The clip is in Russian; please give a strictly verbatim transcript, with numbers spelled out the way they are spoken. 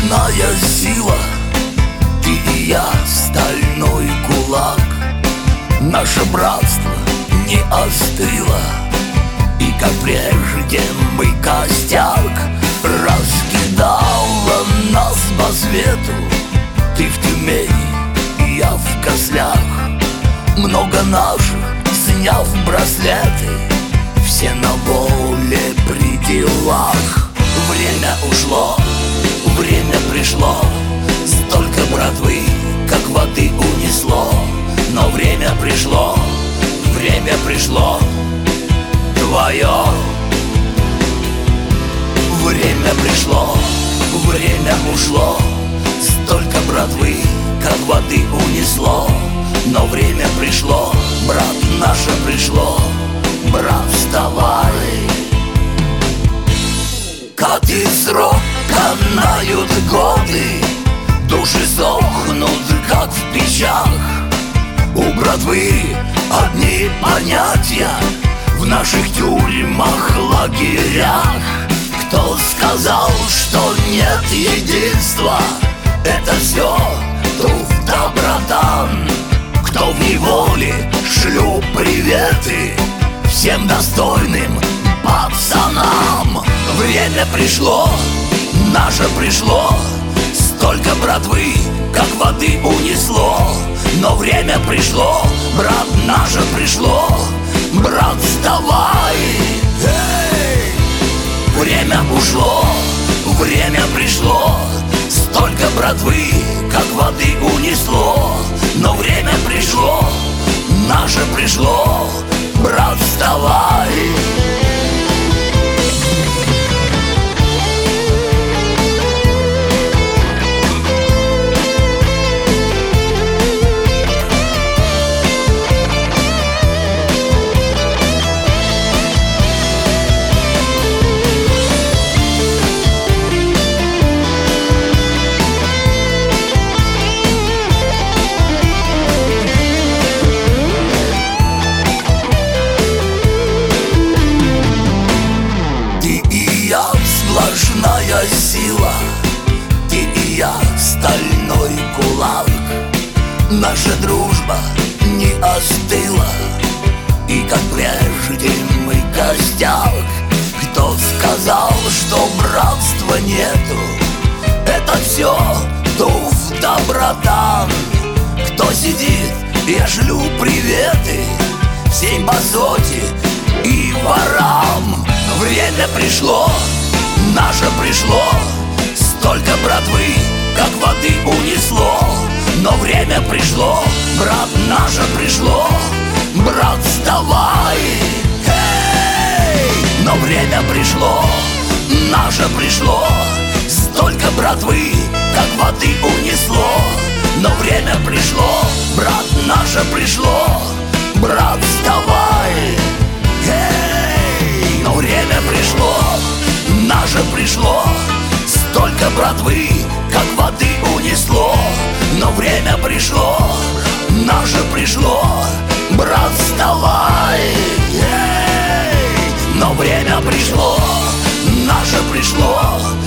сплошная сила. Ты и я, стальной кулак. Наше братство не остыло, и как прежде мы костяк. Раскидала нас по свету. Ты в Тюмени, я в Кослях. Много наших, сняв браслеты, все на воле при делах. Время ушло, время пришло, столько братвы, как воды унесло. Но время пришло, время пришло твое. Время пришло, время ушло, столько братвы, как воды унесло. Но время пришло, брат, наше пришло. Брат, вставай. Коты срок, канают годы, души сохнут, как в печах. У братвы одни понятия в наших тюрьмах, лагерях. Кто сказал, что нет единства? Это все туфта, братан. Кто в неволе, шлю приветы всем достойным пацанам. Время пришло, наше пришло, столько братвы, как воды унесло. Но время пришло, брат, наше пришло. Брат, вставай. Эй! Время ушло, время пришло, столько братвы, как воды унесло. Но время пришло, наше пришло. Брат, вставай. Сплошная сила, ты и я, стальной кулак. Наша дружба не остыла, и как прежде мы костяк. Кто сказал, что братства нету? Это все туфта, братан. Кто сидит, я шлю приветы всей базоте и ворам. Время пришло, наше пришло, столько братвы, как воды унесло. Но время пришло, брат, наше пришло. Брат, вставай. Эй! Но время пришло, наше пришло, столько братвы, как воды унесло. Но время пришло, брат, наше пришло. Брат, вставай. Эй! Но время пришло, наше пришло, столько братвы, как воды унесло. Но время пришло, наше пришло. Брат, вставай. Эй! Но время пришло, наше пришло,